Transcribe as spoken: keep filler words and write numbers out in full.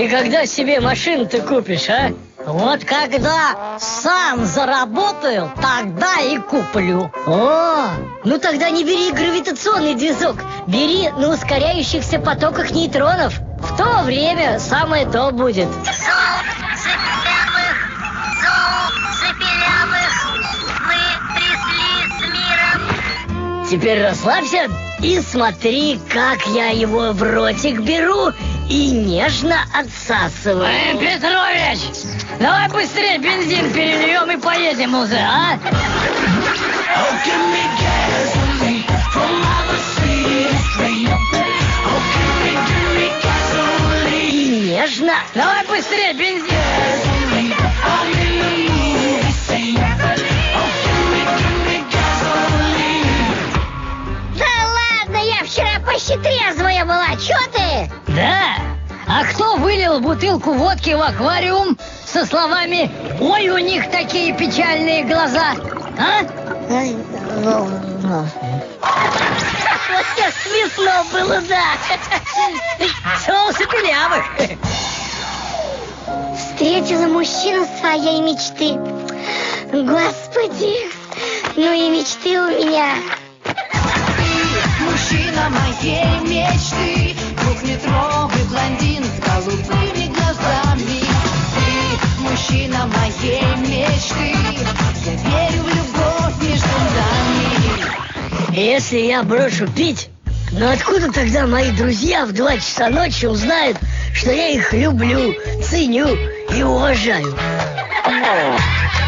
Ты когда себе машину-то купишь, а? Вот когда сам заработаю, тогда и куплю. О, ну тогда не бери гравитационный движок. Бери на ускоряющихся потоках нейтронов. В то время самое то будет. Зов запилявых, зов запилявых, мы пришли с миром. Теперь расслабься и смотри, как я его в ротик беру и нежно отсасываю. Эй, Петрович, давай быстрее бензин перельем и поедем уже, а? И нежно. Давай быстрее бензин. Да ладно, я вчера почти трезвая была, чё ты? Да? А кто вылил бутылку водки в аквариум со словами «Ой, у них такие печальные глаза», а? Вот сейчас смешно было, да. Соус запилявых. Встретила мужчину своей мечты. Господи, ну и мечты у меня. Мужчина моей мечты, двухметровый блондин с голубыми глазами. Ты мужчина моей мечты, я верю в любовь между нами. Если я брошу пить, ну откуда тогда мои друзья в два часа ночи узнают, что я их люблю, ценю и уважаю?